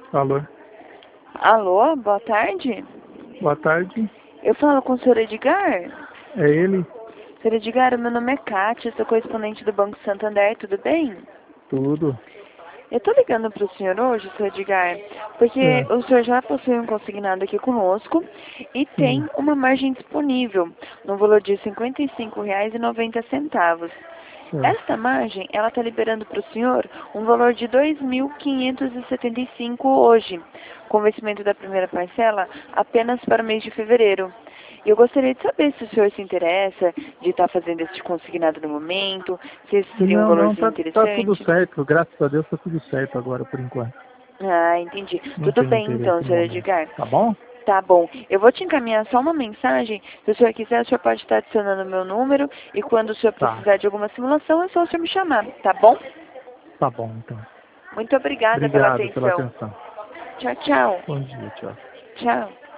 Alô, Alô, boa tarde. boa tarde. Eu falo com o senhor Edgar? É ele? Senhor Edgar, meu nome é Kátia, sou correspondente do Banco Santander, tudo bem? Tudo. Eu tô ligando pro senhor hoje, senhor Edgar, porque É, o senhor já possui um consignado aqui conosco e sim. tem uma margem disponível no valor de R$ 55,90. Certo. Esta margem, ela está liberando para o senhor um valor de 2.575 hoje, com vencimento da primeira parcela apenas para o mês de fevereiro. E eu gostaria de saber se o senhor se interessa de estar fazendo esse consignado no momento, se esse seria um Não, não, valorzinho tá tudo interessante. certo. Graças a Deus tá tudo certo agora, por enquanto. Ah, entendi. Não Tudo tem bem então, interesse no senhor momento. Edgar. Tá bom? Tá bom. Eu vou te encaminhar só uma mensagem. Se o senhor quiser, o senhor pode estar adicionando o meu número. E quando o senhor Tá. precisar de alguma simulação, é só o senhor me chamar. Tá bom? Tá bom, então. Muito obrigada pela Obrigado pela atenção. atenção. Tchau, tchau. Bom dia, tchau. Tchau.